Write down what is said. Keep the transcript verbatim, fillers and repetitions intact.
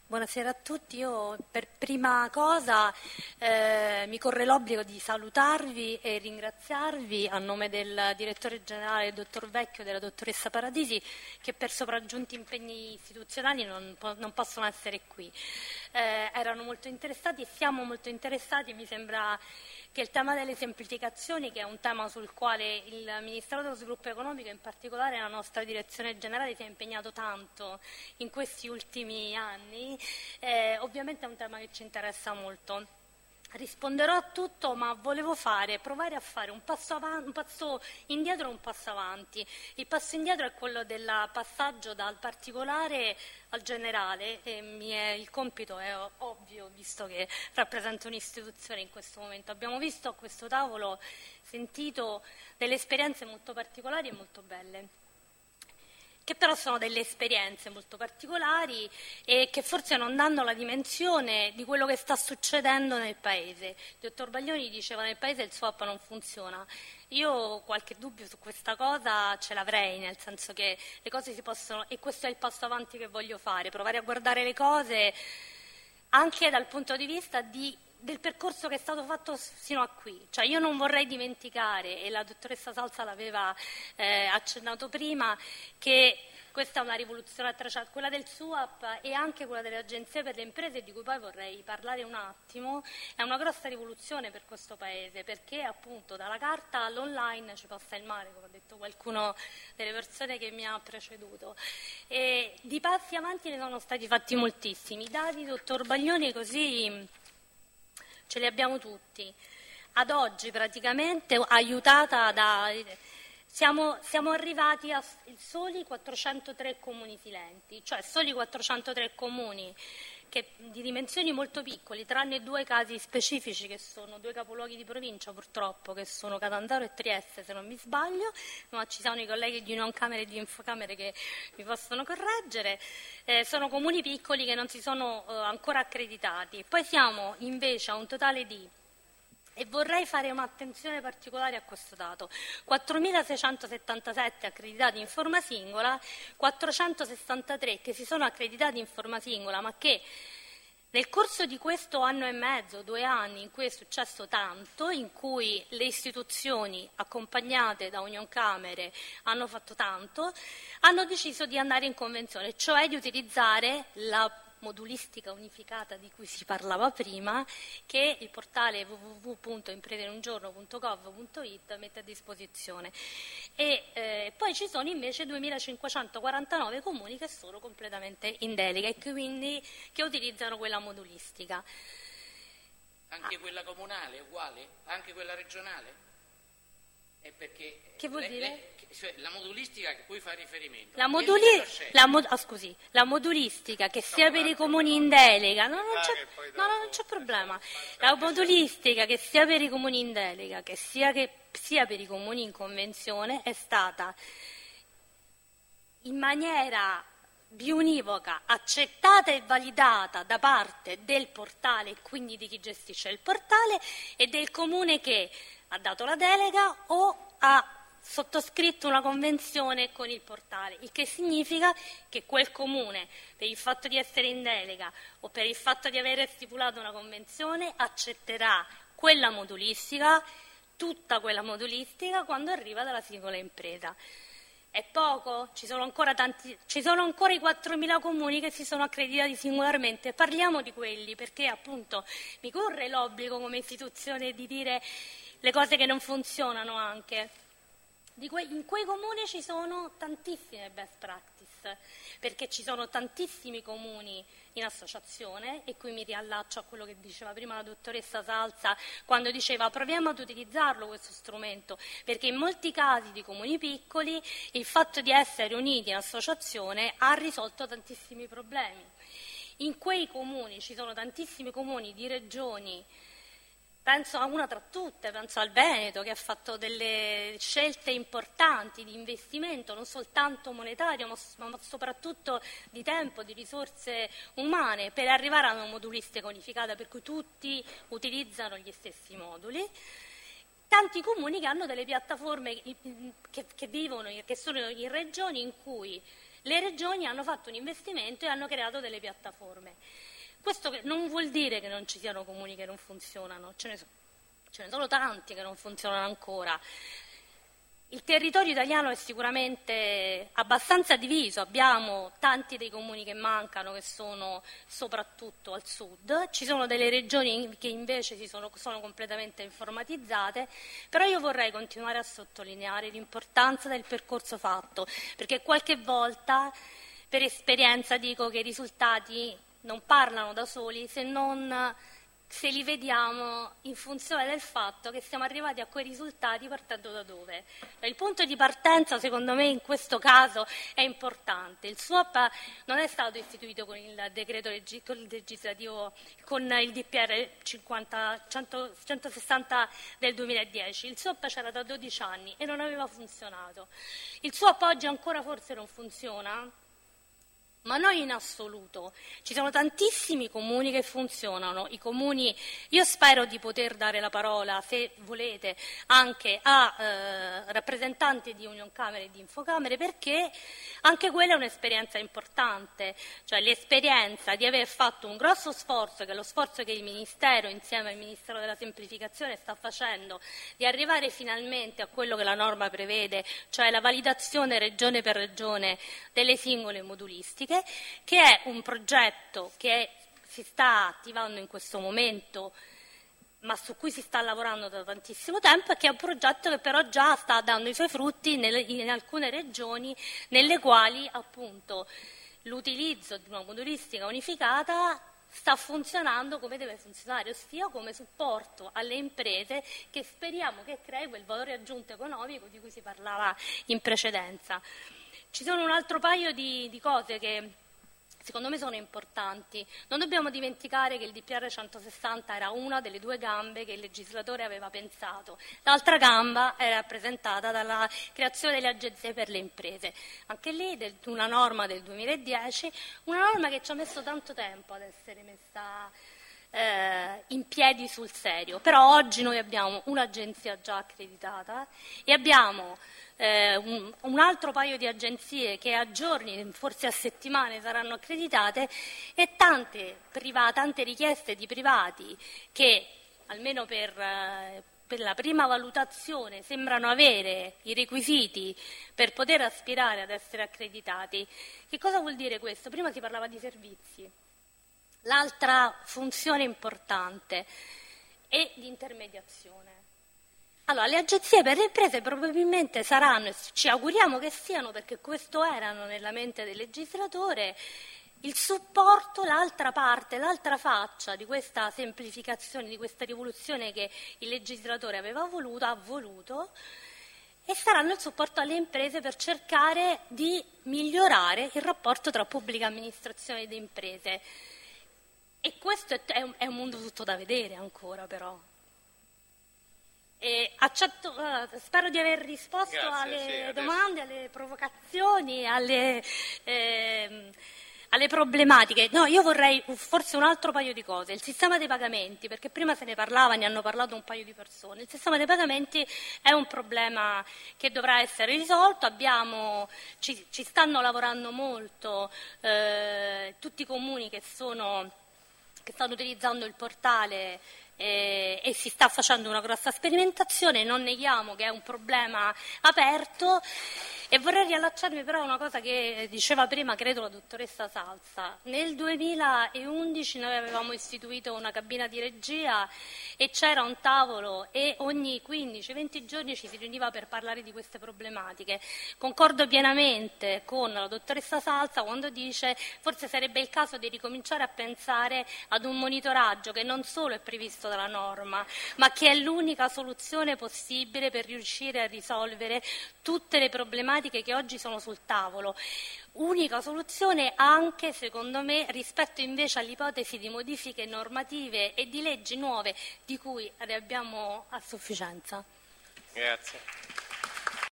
Buonasera a tutti, io per prima cosa eh, mi corre l'obbligo di salutarvi e ringraziarvi a nome del direttore generale, il dottor Vecchio, e della dottoressa Paradisi, che per sopraggiunti impegni istituzionali non, po- non possono essere qui. Eh, erano molto interessati e siamo molto interessati, mi sembra che il tema delle semplificazioni, che è un tema sul quale il Ministero dello Sviluppo Economico, in particolare la nostra direzione generale, si è impegnato tanto in questi ultimi anni, eh, ovviamente è un tema che ci interessa molto. Risponderò a tutto, ma volevo fare, provare a fare un passo, avanti, un passo indietro e un passo avanti. Il passo indietro è quello del passaggio dal particolare al generale, e mi è, il compito è ovvio, visto che rappresento un'istituzione in questo momento. Abbiamo visto a questo tavolo, sentito delle esperienze molto particolari e molto belle, che però sono delle esperienze molto particolari e che forse non danno la dimensione di quello che sta succedendo nel Paese. Il dottor Baglioni diceva che nel Paese il swap non funziona. Io qualche dubbio su questa cosa ce l'avrei, nel senso che le cose si possono, e questo è il passo avanti che voglio fare, provare a guardare le cose anche dal punto di vista di del percorso che è stato fatto sino a qui. Cioè io non vorrei dimenticare, e la dottoressa Salza l'aveva eh, accennato prima, che questa è una rivoluzione a trecento, quella del SUAP e anche quella delle agenzie per le imprese, di cui poi vorrei parlare un attimo, è una grossa rivoluzione per questo Paese, perché appunto dalla carta all'online ci passa il mare, come ha detto qualcuno delle persone che mi ha preceduto. E di passi avanti ne sono stati fatti moltissimi. I dati, dottor Baglioni, così ce li abbiamo tutti. Ad oggi praticamente, aiutata da... Siamo, siamo arrivati a soli quattrocentotré comuni silenti, cioè soli quattrocentotré comuni che, di dimensioni molto piccoli, tranne due casi specifici che sono due capoluoghi di provincia purtroppo, che sono Catanzaro e Trieste se non mi sbaglio, ma ci sono i colleghi di Union Camere e di Infocamere che mi possono correggere, eh, sono comuni piccoli che non si sono eh, ancora accreditati. Poi siamo invece a un totale di, e vorrei fare un'attenzione particolare a questo dato, quattromilaseicentosettantasette accreditati in forma singola, quattrocentosessantatré che si sono accreditati in forma singola, ma che nel corso di questo anno e mezzo, due anni, in cui è successo tanto, in cui le istituzioni accompagnate da Union Camere hanno fatto tanto, hanno deciso di andare in convenzione, cioè di utilizzare la modulistica unificata di cui si parlava prima, che il portale w w w punto imprese in un giorno punto gov punto it mette a disposizione. E eh, poi ci sono invece duemilacinquecentoquarantanove comuni che sono completamente in delega e che quindi che utilizzano quella modulistica. Anche ah. quella comunale è uguale? Anche quella regionale? È perché che vuol le, dire? Le, cioè, la modulistica che cui fa riferimento. La, moduli, la, mod, ah, scusi, la modulistica che sia per i comuni in delega, no, non c'è, no, no, non c'è problema. La modulistica che sia per i comuni in delega, che sia, che sia per i comuni in convenzione, è stata in maniera biunivoca accettata e validata da parte del portale e quindi di chi gestisce il portale e del comune che ha dato la delega o ha sottoscritto una convenzione con il portale, il che significa che quel comune, per il fatto di essere in delega o per il fatto di aver stipulato una convenzione, accetterà quella modulistica, tutta quella modulistica, quando arriva dalla singola impresa. È poco? Ci sono ancora tanti, ci sono ancora i quattromila comuni che si sono accreditati singolarmente. Parliamo di quelli, perché appunto mi corre l'obbligo come istituzione di dire le cose che non funzionano anche. Di que- in quei comuni ci sono tantissime best practice, perché ci sono tantissimi comuni in associazione, e qui mi riallaccio a quello che diceva prima la dottoressa Salza quando diceva proviamo ad utilizzarlo questo strumento, perché in molti casi di comuni piccoli il fatto di essere uniti in associazione ha risolto tantissimi problemi. In quei comuni ci sono tantissimi comuni di regioni, penso a una tra tutte, penso al Veneto, che ha fatto delle scelte importanti di investimento, non soltanto monetario, ma, ma soprattutto di tempo, di risorse umane, per arrivare a una modulistica unificata, per cui tutti utilizzano gli stessi moduli. Tanti comuni che hanno delle piattaforme che, che vivono, che sono in regioni in cui le regioni hanno fatto un investimento e hanno creato delle piattaforme. Questo non vuol dire che non ci siano comuni che non funzionano, ce ne sono, ce ne sono tanti che non funzionano ancora. Il territorio italiano è sicuramente abbastanza diviso, abbiamo tanti dei comuni che mancano, che sono soprattutto al sud, ci sono delle regioni che invece si sono, sono completamente informatizzate, però io vorrei continuare a sottolineare l'importanza del percorso fatto, perché qualche volta per esperienza dico che i risultati non parlano da soli se non se li vediamo in funzione del fatto che siamo arrivati a quei risultati partendo da dove. Il punto di partenza, secondo me, in questo caso è importante. Il S U A P non è stato istituito con il decreto legislativo, con il D P R cinquanta, cento, centosessanta del duemiladieci. Il S U A P c'era da dodici anni e non aveva funzionato. Il S U A P oggi ancora forse non funziona? Ma non in assoluto. Ci sono tantissimi comuni che funzionano. I comuni, io spero di poter dare la parola, se volete, anche a eh, rappresentanti di Union Camere e di Infocamere, perché anche quella è un'esperienza importante, cioè l'esperienza di aver fatto un grosso sforzo, che è lo sforzo che il Ministero insieme al Ministero della Semplificazione sta facendo, di arrivare finalmente a quello che la norma prevede, cioè la validazione regione per regione delle singole modulistiche, che è un progetto che si sta attivando in questo momento, ma su cui si sta lavorando da tantissimo tempo, e che è un progetto che però già sta dando i suoi frutti nelle, in alcune regioni nelle quali appunto l'utilizzo di una modulistica unificata sta funzionando come deve funzionare, ossia come supporto alle imprese, che speriamo che crei quel valore aggiunto economico di cui si parlava in precedenza. Ci sono un altro paio di, di cose che secondo me sono importanti. Non dobbiamo dimenticare che il D P R centosessanta era una delle due gambe che il legislatore aveva pensato. L'altra gamba è rappresentata dalla creazione delle agenzie per le imprese. Anche lì del, una norma del duemiladieci, una norma che ci ha messo tanto tempo ad essere messa eh, in piedi sul serio. Però oggi noi abbiamo un'agenzia già accreditata e abbiamo Eh, un, un altro paio di agenzie che a giorni, forse a settimane, saranno accreditate, e tante, priva, tante richieste di privati che, almeno per, eh, per la prima valutazione, sembrano avere i requisiti per poter aspirare ad essere accreditati. Che cosa vuol dire questo? Prima si parlava di servizi. L'altra funzione importante è di intermediazione. Allora, le agenzie per le imprese probabilmente saranno, ci auguriamo che siano, perché questo erano nella mente del legislatore, il supporto, l'altra parte, l'altra faccia di questa semplificazione, di questa rivoluzione che il legislatore aveva voluto, ha voluto, e saranno il supporto alle imprese per cercare di migliorare il rapporto tra pubblica amministrazione ed imprese. E questo è un, è un mondo tutto da vedere ancora, però. E accetto, uh, spero di aver risposto Grazie, alle sì, adesso... domande, alle provocazioni, alle, eh, alle problematiche. No, io vorrei forse un altro paio di cose. Il sistema dei pagamenti, perché prima se ne parlava, ne hanno parlato un paio di persone. Il sistema dei pagamenti è un problema che dovrà essere risolto. Abbiamo, ci, ci stanno lavorando molto eh, tutti i comuni che, sono, che stanno utilizzando il portale. E, e si sta facendo una grossa sperimentazione, non neghiamo che è un problema aperto, e vorrei riallacciarmi però a una cosa che diceva prima, credo, la dottoressa Salza. Nel duemilaundici noi avevamo istituito una cabina di regia e c'era un tavolo e ogni quindici venti giorni ci si riuniva per parlare di queste problematiche. Concordo pienamente con la dottoressa Salza quando dice forse sarebbe il caso di ricominciare a pensare ad un monitoraggio che non solo è previsto dalla norma, ma che è l'unica soluzione possibile per riuscire a risolvere tutte le problematiche che oggi sono sul tavolo. Unica soluzione anche, secondo me, rispetto invece all'ipotesi di modifiche normative e di leggi nuove di cui ne abbiamo a sufficienza. Grazie.